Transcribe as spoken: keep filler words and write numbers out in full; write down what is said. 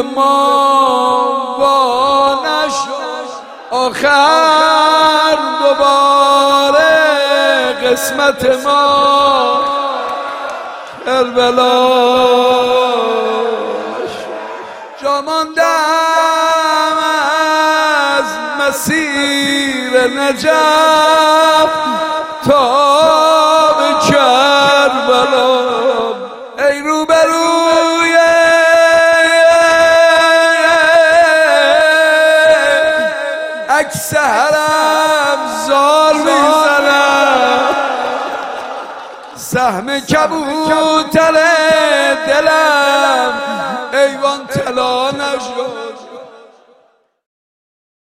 ما وا نشد، آخر دوباره قسمت ما کربلا جا ماندم از مسیر نجف تا به کربلا. ای روبروی عکس حرم زار میزنم، سهم کبوتر دلم ایوان طلا نشد.